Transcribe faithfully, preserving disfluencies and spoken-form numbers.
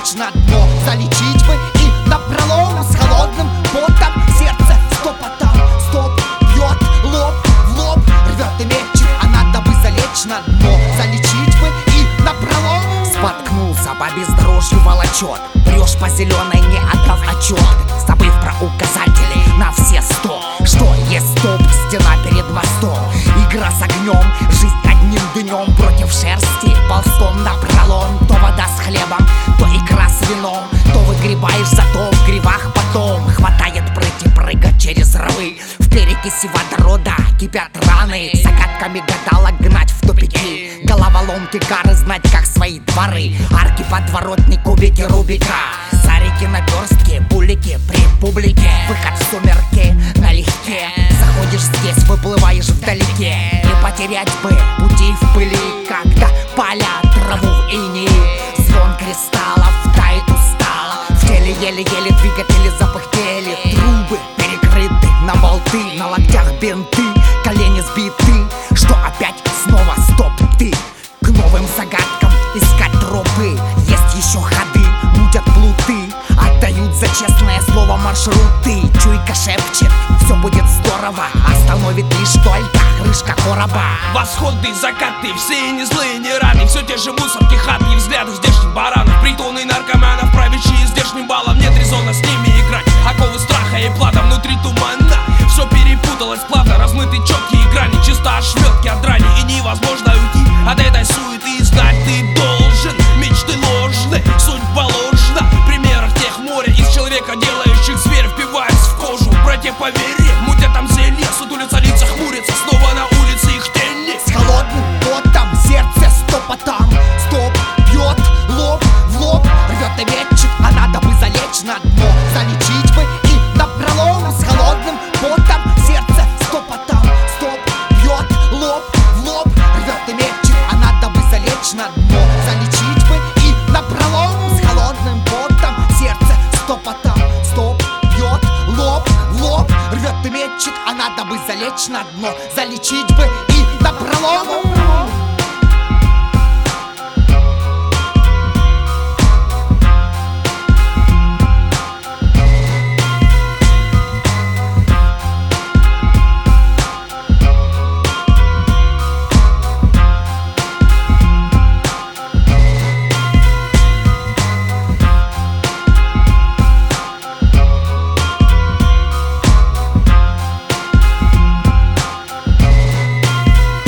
залечь на дно. Залечить бы и напролом с холодным потом сердце стопотом. Стоп, бьет лоб в лоб, рвет и мечет, а надо бы залечь на дно. Залечить бы и напролом. Споткнулся по бездорожью волочет, прешь по зеленой, не отдав отчет, забыв про указатели на все сто. Что есть стоп, стена перед мостом, игра с огнем, жизнь одним днем против шерсти, ползком напролом. То вода с хлебом, то икра с вином, то выгребаешь, зато в гривах потом хватает прыть и прыгать через рвы. В перекиси водорода кипят раны, загадками гадалок гнать в тупики, головоломки гары знать как свои дворы, арки, подворотни, кубики Рубика, сарики, наперстки, булики при публике, выход в сумерки налегке. Заходишь здесь, выплываешь вдалеке, не потерять бы пути в пыли, когда поля траву в инеи. Звон кристаллов тает устало, в теле еле-еле двигатели запыхтели, трубы перекрыты на болты, на локтях бинты, колени сбиты. Что опять снова стоп ты? К новым загадкам искать тропы, есть еще ходы, мутят плуты, отдают за честное слово маршруты. Чуйка шепчет, все будет здорово, остановит лишь только крышка короба. Восходы, закаты, все не злые, не рады, все те же мусорки, хаты и взгляды здешних баранов, притоны наркоманов, правящие здешним балом. Нет резона с ними играть, оковы страха и плата внутри тумана. Все перепуталось плавно, размыты четкие грани, чисто ошметки от драни, и невозможно уйти от этой суеты. Знать ты должен, мечты ложны, судьба ложна, примеров тех море из человека, делающих зверь, впиваясь в кожу. Братья, поверь, мутят там зелье, сутулятся лица, хмурятся, снова на улице их тени. С холодным потом сердце стопотом, стоп, бьет лоб в лоб, рвет и мечет, а надо бы залечь на дно. Залечить бы и напролом. С холодным потом сердце стопотом, стоп, бьет лоб в лоб, рвет и мечет, а надо бы залечь на дно. Залечить бы и напролом. С холодным потом сердце стопотом, стоп, бьет лоб в лоб, рвет и мечет, а надо бы залечь на дно. Залечить бы и напролом.